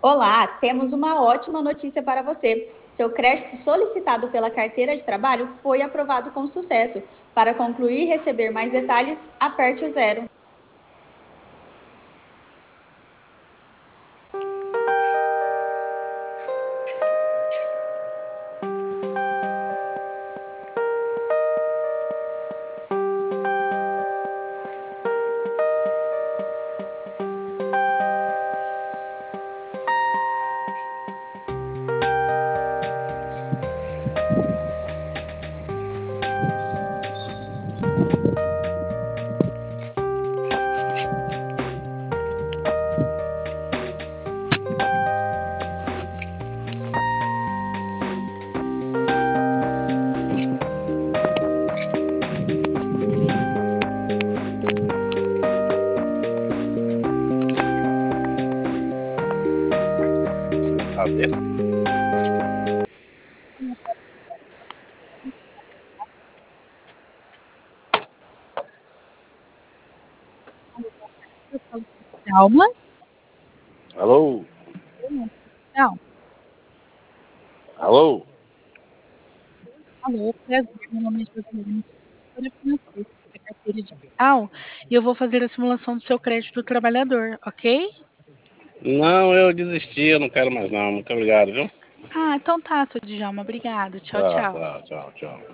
Olá, temos uma ótima notícia para você. Seu crédito solicitado pela carteira de trabalho foi aprovado com sucesso. Para concluir e receber mais detalhes, aperte o zero. Calma. Alô? Não. Alô? Alô, prazer, meu nome é Josiane, consultora financeira da carteira digital, e eu vou fazer a simulação do seu crédito do trabalhador, ok? Não, eu desisti, eu não quero mais não. Muito obrigado, viu? Ah, então tá, seu Djalma, obrigado. Tchau, Tá, tchau. tá, tchau, tchau.